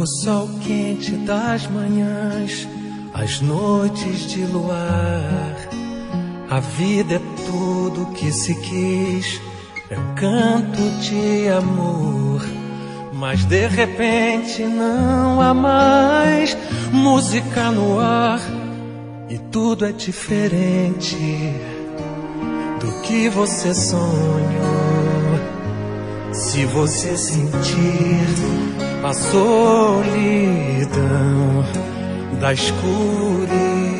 sol quente das manhãs, as noites de luar. A vida é tudo que se quis, é um canto de amor. Mas de repente não há mais música no ar, e tudo é diferente do que você sonhou. Se você sentir a solidão da escuridão,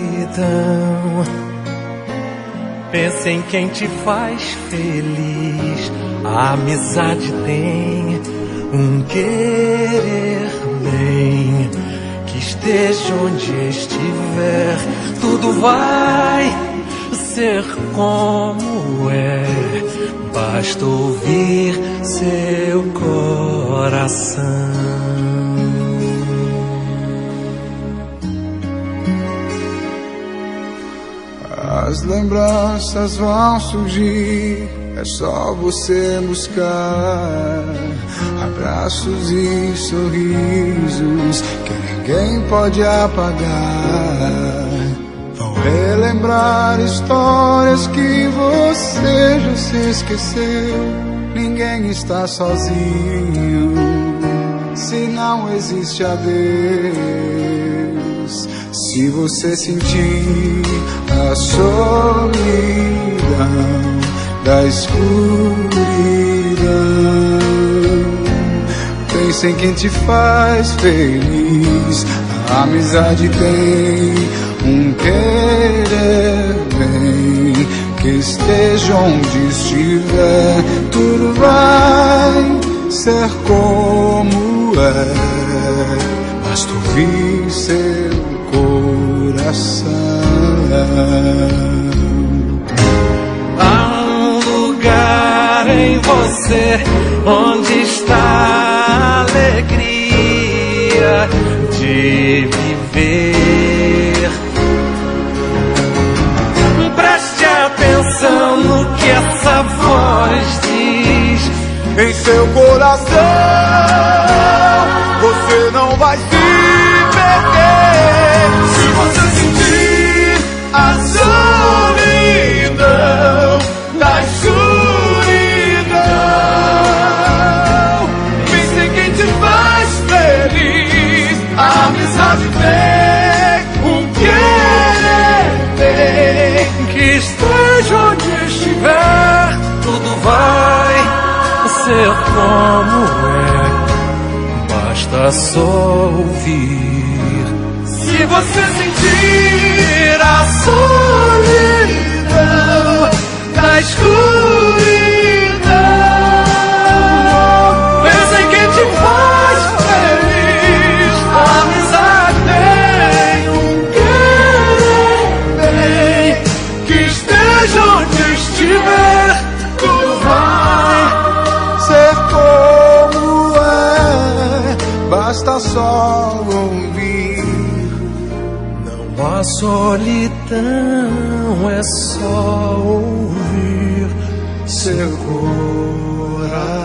pense em quem te faz feliz. A amizade tem um querer bem, que esteja onde estiver, tudo vai ser como é. Basta ouvir seu coração. As lembranças vão surgir, é só você buscar abraços e sorrisos que ninguém pode apagar. Vão relembrar histórias que você já se esqueceu. Ninguém está sozinho se não existe a Deus. Se você sentir a solidão da escuridão, pense em quem te faz feliz. A amizade tem um querer bem, que esteja onde estiver, tudo vai ser como é. Basta ouvir seu coração. Há um lugar em você onde está a alegria de viver. Preste atenção no que essa voz diz. Em seu coração você não vai se perder. Se você sentir a solidão da escuridão, pense em quem te faz feliz. A amizade tem um querer bem, Que esteja onde estiver, tudo vai ser como é. Basta só ouvir. se você sentir a solidão da escuridão, pensa em quem te faz feliz. A amizade tem um querer bem, que esteja onde estiver, tudo vai ser como é. Basta só ouvir. Não há solidão, é só ouvir seu coração.